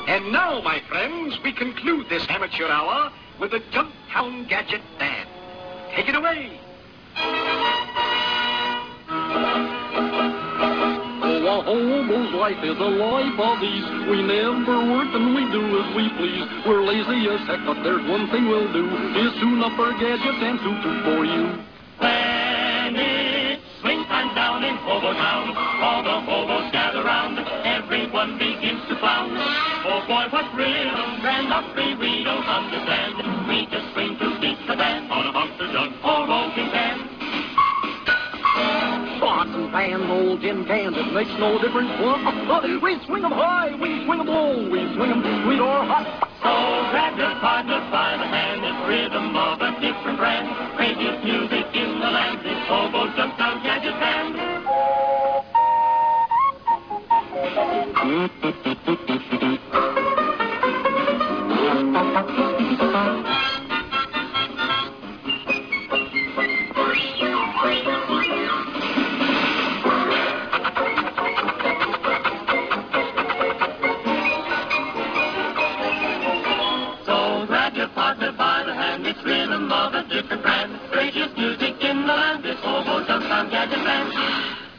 And now, my friends, we conclude this amateur hour with the Jumptown Gadget Band. Take it away. Oh, a hobo's life is a life of ease. We never work and we do as we please. We're lazy as heck, but there's one thing we'll do, is tune up our gadgets and toot for you. When it's swing time down in Hobo Town, all the hobos gather round, everyone begins to clown. Oh boy, what rhythm, grand opry we don't understand. We just swing to beat the band, on a bouncer jug or rolling band. Pots and pans, old tin cans, it makes no difference what. We swing 'em high, we swing 'em low, we swing 'em sweet or hot. So grab your partner by the hand, it's rhythm of a different brand. Craziest music in the land, it's Hobo Jumptown Gadget Band. So grab your partner by the hand, it's rhythm of a